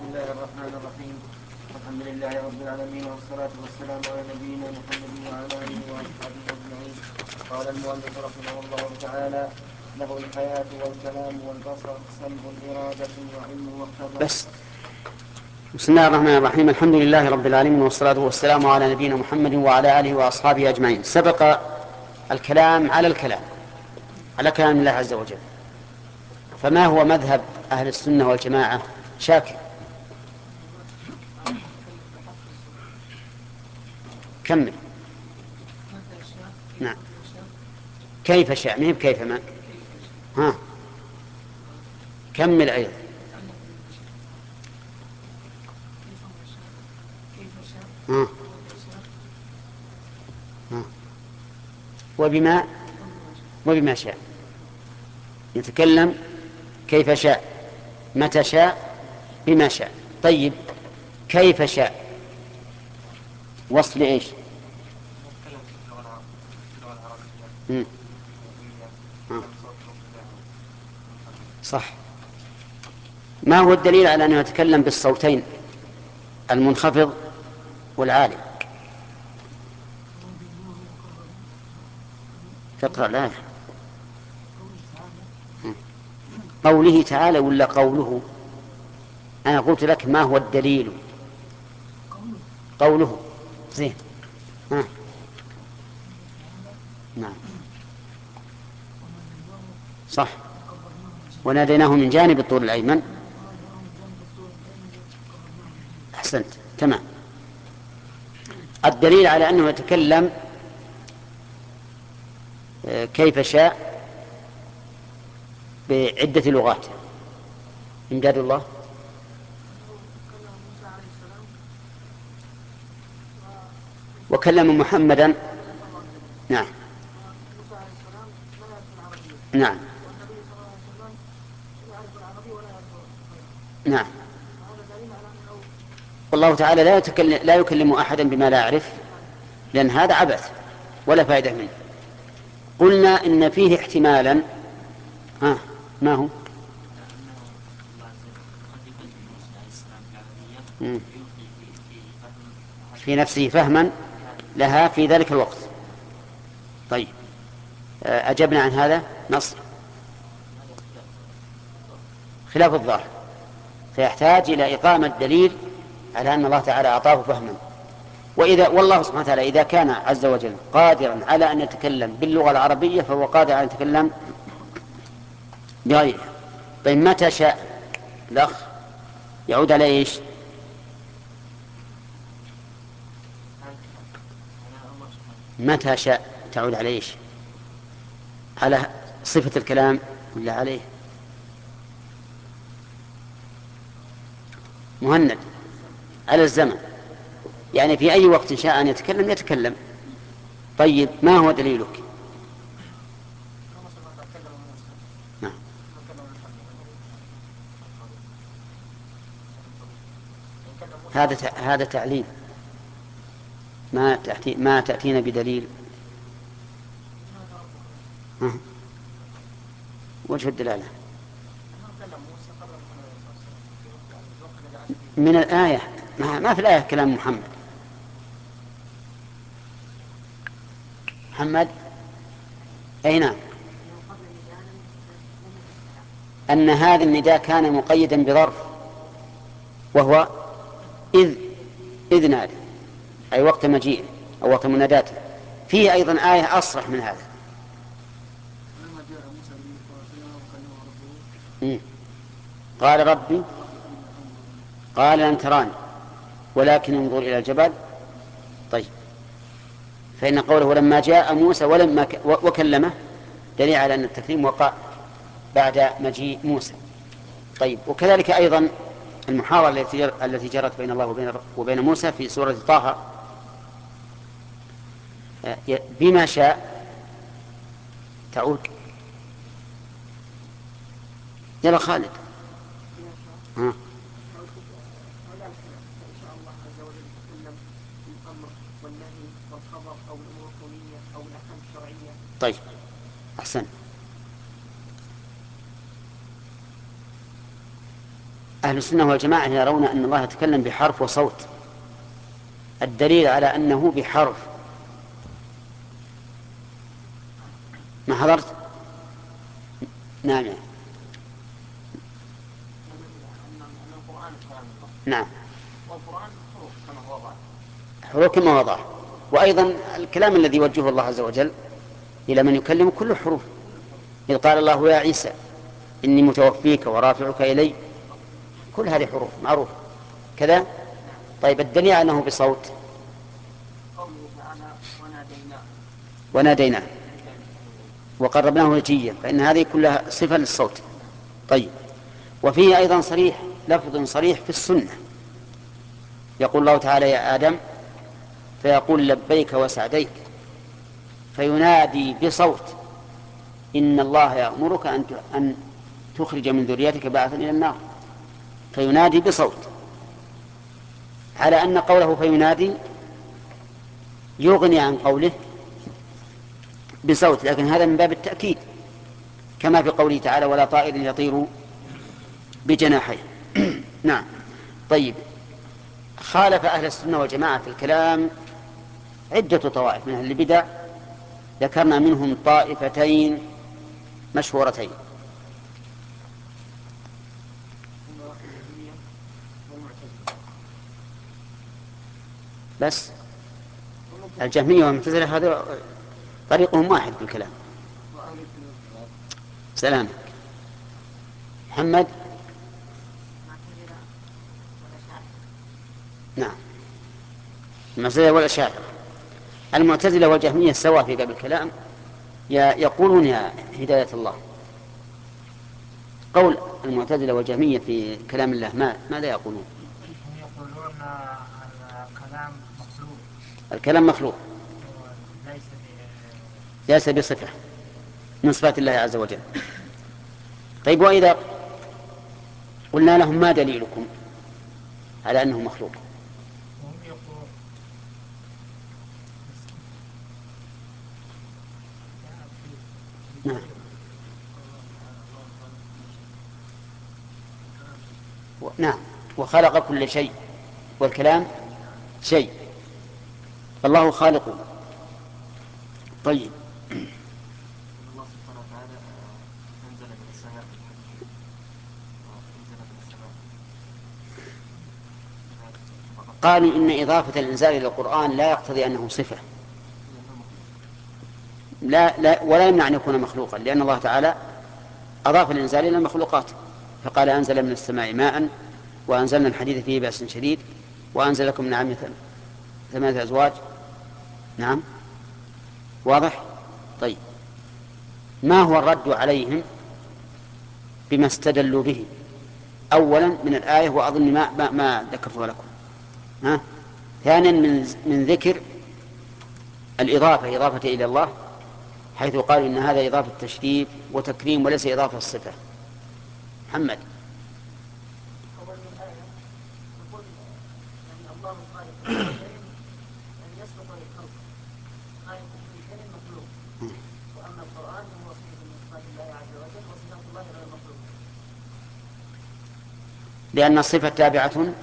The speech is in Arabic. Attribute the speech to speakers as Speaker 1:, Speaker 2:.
Speaker 1: بسم الله الرحمن الرحيم. الحمد لله رب العالمين، والصلاة والسلام على نبينا محمد وعلى آله وأصحابه أجمعين. قال المؤلف رحمه الله تعالى: له الحياة والكلام والبصر، سمع إرادة وعلم واقتضاء.
Speaker 2: بس. بسم الله الرحمن الرحيم. الحمد لله رب العالمين، والصلاة والسلام على نبينا محمد وعلى آله وأصحابه أجمعين. سبق الكلام على كلام الله عز وجل. فما هو مذهب أهل السنة والجماعة؟ شاكر كمل. نعم، كيف شاء، مهم كيف ما. ها، كمل أيضا. ها. ها. وبما شاء يتكلم، كيف شاء، متى شاء، بما شاء. طيب، كيف شاء وصل إيش؟ صح. ما هو الدليل على أنه يتكلم بالصوتين المنخفض والعالي؟ تقرأ الآية. قوله تعالى ولا قوله؟ أنا قلت لك ما هو الدليل. قوله زين. ها. نعم صح. وناديناه من جانب الطور الأيمن. أحسنت، تمام. الدليل على أنه يتكلم كيف شاء بعدة لغات. إمداد الله. وكلم محمدا. نعم. نعم. نعم. والله تعالى لا يكلم أحدا بما لا يعرف، لأن هذا عبث ولا فائدة منه. قلنا إن فيه احتمالا. ها، ما هو؟ في نفسه فهما لها في ذلك الوقت. طيب، أجبنا عن هذا نص خلاف الظاهر، فيحتاج إلى إقامة دليل على أن الله تعالى أعطاه فهما. والله سبحانه وتعالى إذا كان عز وجل قادرا على أن يتكلم باللغة العربية فهو قادر على أن يتكلم بغيرها. طيب، متى شاء الأخ يعود على إيش؟ متى شاء تعود على إيش؟ على صفة الكلام ولا عليه؟ مهند، على الزمن، يعني في أي وقت شاء أن يتكلم يتكلم. طيب، ما هو دليلك؟ نعم. هذا تعليل، ما تأتينا بدليل. وجه الدلالة من الآية، ما في الآية كلام محمد. أي نعم، أن هذا النداء كان مقيدا بظرف، وهو إذ نادى، أي وقت مجيئه أو وقت مناداته. فيه أيضا آية أصرح من هذا. قال ربي، قال لن تراني ولكن انظر إلى الجبل. طيب، فإن قوله لما جاء موسى وكلمه دليل على أن التكليم وقع بعد مجيء موسى. طيب، وكذلك أيضا المحاورة التي جرت بين الله وبين موسى في سورة طه، بما شاء تعود. يلا خالد. ها. طيب، أحسن. أهل السنة والجماعة يرون أن الله يتكلم بحرف وصوت. الدليل على أنه بحرف، ما حضرت؟ نعم. نعم،
Speaker 1: والقرآن حروف كما هو ظاهر.
Speaker 2: حروف كما وضع. وأيضا الكلام الذي يوجهه الله عز وجل إلى من يكلم كله حروف. إذ قال الله يا عيسى إني متوفيك ورافعك إلي، كل هذه حروف معروف كذا. طيب الدليل أنه بصوت
Speaker 1: قوله تعالى
Speaker 2: وناديناه وقربناه نجيا، فإن هذه كلها صفة للصوت. طيب، وفيه أيضا لفظ صريح في السنة، يقول الله تعالى يا آدم فيقول لبيك وسعديك، فينادي بصوت إن الله يأمرك أن تخرج من ذريتك بعثا إلى النار، فينادي بصوت، على أن قوله فينادي يغني عن قوله بصوت، لكن هذا من باب التأكيد، كما في قوله تعالى ولا طائر يطير بجناحيه. نعم. طيب، خالف أهل السنة والجماعة في الكلام عدة طوائف من أهل البدع، ذكرنا منهم طائفتين مشهورتين. بس الجهمية والمعتزلة هذا طريقهم واحد في الكلام. سلام محمد. نعم، المعتزلة والأشاعرة. المعتزلة والجهمية سواء في باب الكلام، يقولون يا هداية الله. قول المعتزلة والجهمية في كلام الله ماذا يقولون؟
Speaker 3: هم يقولون الكلام مخلوق.
Speaker 2: الكلام مخلوق، ليس بصفة من صفات الله عز وجل. طيب، وإذا قلنا لهم ما دليلكم على أنه مخلوق؟
Speaker 3: هم يقولون
Speaker 2: نعم. نعم، وخلق كل شيء والكلام شيء، فالله خالق. طيب،
Speaker 1: الله سبحانه وتعالى أنزل من السماء بالحديد وأنزل من السماء.
Speaker 2: قالوا إن إضافة الإنزال إلى القرآن لا يقتضي أنه صفة، لا ولا يمنع أن يكون مخلوقا، لأن الله تعالى أضاف الإنزال إلى المخلوقات، فقال أنزل من السماء ماء وأنزلنا الحديد فيه بأس شديد وأنزل لكم من الأنعام 8 أزواج. نعم، واضح. طيب، ما هو الرد عليهم بما استدلوا به؟ أولا من الآية، وأظن ما ذكرتها لكم. ثانيا من ذكر إضافة إلى الله، حيث قالوا إن هذا إضافة تشريف وتكريم وليس إضافة الصفة. محمد.
Speaker 4: أول من الآية يقول يعني الله خالق كل شيء يعني يصلح للخلق، خالق كل شيء مخلوق، وأما القرآن فهو صفة من صفات الله عز وجل وصفات الله غير مخلوقة،
Speaker 2: لأن الصفة تابعة